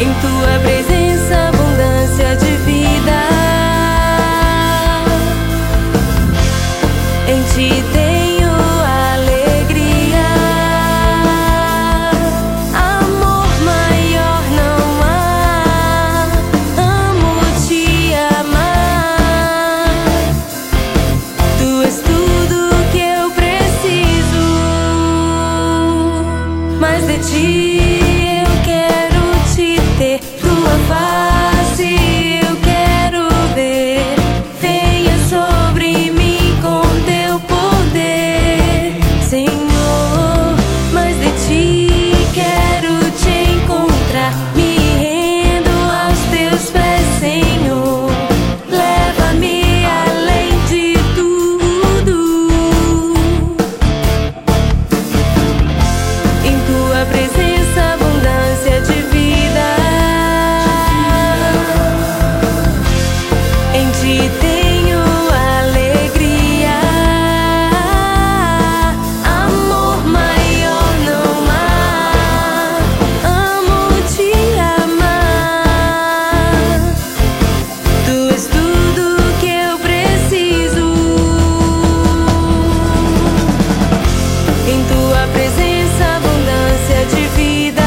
Em tua presença, abundância de vida. Em ti tenho alegria. Amor maior não há. Amo te amar. Tu és tudo que eu preciso. Mas de ti eu quero te ter. Tua face eu quero ver. Venha sobre mim com teu poder, Senhor. Mas de ti quero te encontrar. Me rendo aos teus pés, Senhor. Leva-me além de tudo. Em tua presença, abundância de vida. Em ti tenho alegria. Amor maior não há. Amo te amar. Tu és tudo que eu preciso. Em tua presença, abundância de vida.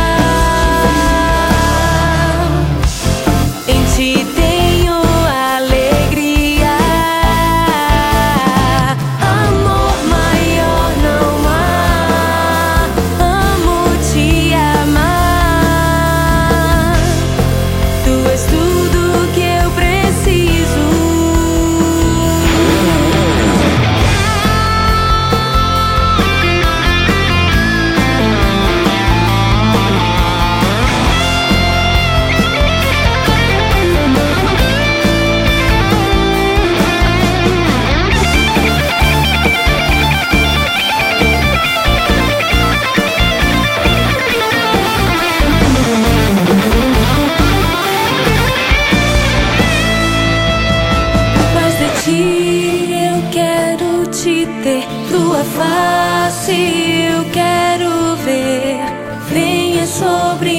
Em ti tenho alegria. Amor maior não há. Amo te amar. Tu és tudo que eu preciso. Mas de ti eu quero te ter. Tua face eu quero ver. Venha sobre